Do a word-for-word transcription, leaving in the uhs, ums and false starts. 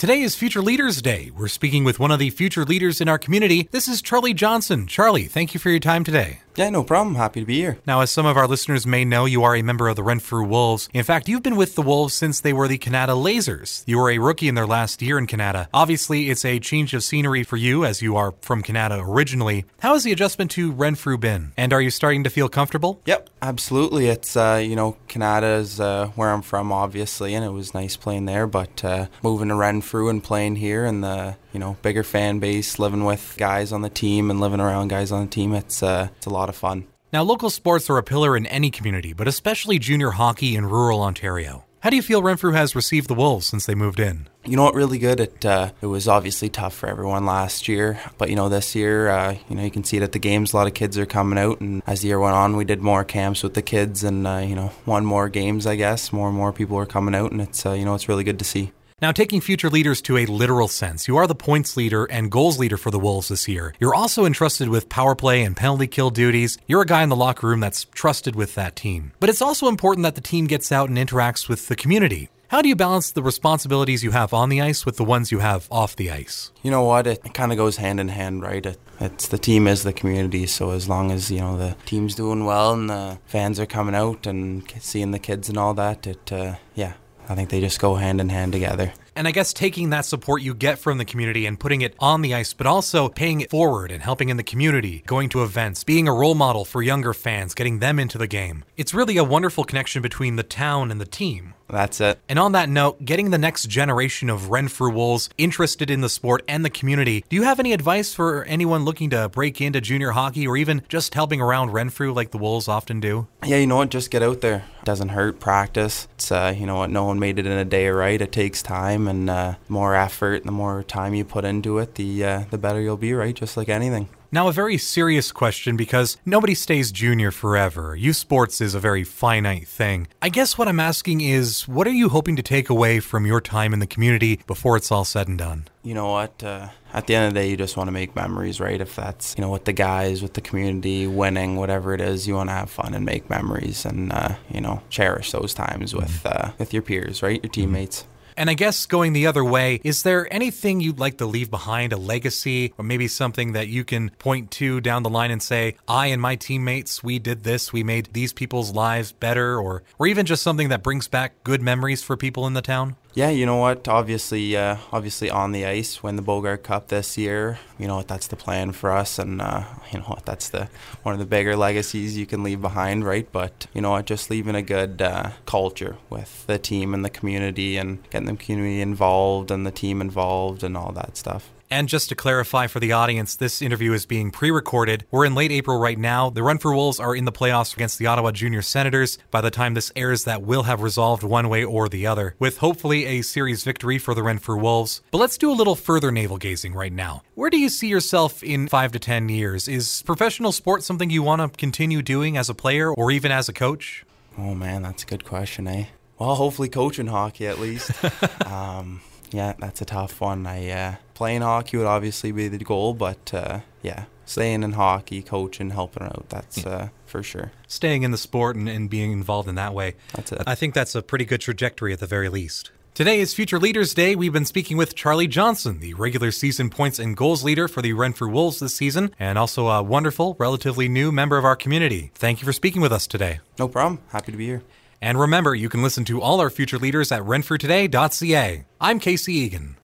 Today is Future Leaders Day. We're speaking with one of the future leaders in our community. This is Charlie Johnson. Charlie, thank you for your time today. Yeah, no problem. Happy to be here. Now, as some of our listeners may know, you are a member of the Renfrew Wolves. In fact, you've been with the Wolves since they were the Canada Lasers. You were a rookie in their last year in Canada. Obviously, it's a change of scenery for you as you are from Canada originally. How has the adjustment to Renfrew been? And are you starting to feel comfortable? Yep, absolutely. It's, uh, you know, Canada is uh, where I'm from, obviously, and it was nice playing there, but uh, moving to Renfrew and playing here and the, you know, bigger fan base, living with guys on the team and living around guys on the team, it's, uh, it's a lot of fun. Now, local sports are a pillar in any community, but especially junior hockey in rural Ontario. How do you feel Renfrew has received the Wolves since they moved in? You know what, really good. It uh, it was obviously tough for everyone last year, but you know this year, uh, you know you can see it at the games. A lot of kids are coming out, and as the year went on, we did more camps with the kids, and uh, you know won more games. I guess more and more people are coming out, and it's uh, you know it's really good to see. Now, taking future leaders to a literal sense, you are the points leader and goals leader for the Wolves this year. You're also entrusted with power play and penalty kill duties. You're a guy in the locker room that's trusted with that team. But it's also important that the team gets out and interacts with the community. How do you balance the responsibilities you have on the ice with the ones you have off the ice? You know what? It, it kind of goes hand in hand, right? It, it's the team is the community, so as long as, you know, the team's doing well and the fans are coming out and seeing the kids and all that, it, uh, yeah. I think they just go hand in hand together. And I guess taking that support you get from the community and putting it on the ice, but also paying it forward and helping in the community, going to events, being a role model for younger fans, getting them into the game. It's really a wonderful connection between the town and the team. That's it. And on that note, getting the next generation of Renfrew Wolves interested in the sport and the community, do you have any advice for anyone looking to break into junior hockey or even just helping around Renfrew like the Wolves often do? Yeah, you know what? Just get out there. It doesn't hurt. Practice. It's, uh, you know what? No one made it in a day, right? It takes time, and uh, the more effort, the more time you put into it, the uh, the better you'll be, right? Just like anything. Now, a very serious question, because nobody stays junior forever. Youth sports is a very finite thing. I guess what I'm asking is, what are you hoping to take away from your time in the community before it's all said and done? You know what? Uh, at the end of the day, you just want to make memories, right? If that's, you know, with the guys, with the community, winning, whatever it is, you want to have fun and make memories and, uh, you know, cherish those times with, uh, with your peers, right? Your teammates. And I guess going the other way, is there anything you'd like to leave behind, a legacy, or maybe something that you can point to down the line and say, I and my teammates, we did this, we made these people's lives better, or, or even just something that brings back good memories for people in the town? Yeah, you know what? Obviously, uh, obviously on the ice, win the Bogart Cup this year. You know what? That's the plan for us, and uh, you know what? That's the one of the bigger legacies you can leave behind, right? But you know what? Just leaving a good uh, culture with the team and the community, and getting the community involved and the team involved and all that stuff. And just to clarify for the audience, this interview is being pre-recorded. We're in late April right now. The Renfrew Wolves are in the playoffs against the Ottawa Junior Senators. By the time this airs, that will have resolved one way or the other, with hopefully a series victory for the Renfrew Wolves. But let's do a little further navel-gazing right now. Where do you see yourself in five to ten years? Is professional sport something you want to continue doing as a player or even as a coach? Oh man, that's a good question, eh? Well, hopefully coaching hockey at least. um, yeah, that's a tough one. I uh, playing hockey would obviously be the goal, but uh, yeah, staying in hockey, coaching, helping out, that's uh, for sure. Staying in the sport and, and being involved in that way. That's it. I think that's a pretty good trajectory at the very least. Today is Future Leaders Day. We've been speaking with Charlie Johnson, the regular season points and goals leader for the Renfrew Wolves this season, and also a wonderful, relatively new member of our community. Thank you for speaking with us today. No problem. Happy to be here. And remember, you can listen to all our future leaders at renfrew today dot c a. I'm Casey Egan.